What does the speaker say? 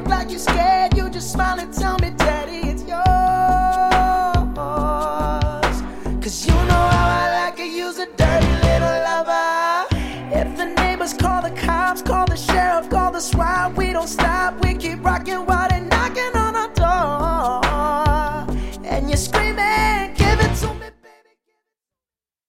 look like you're scared, you just smile and tell me, Daddy, it's yours. Cause you know how I like it, use a dirty little lover. If the neighbors call the cops, call the sheriff, call the SWAT, we don't stop, we keep rocking while they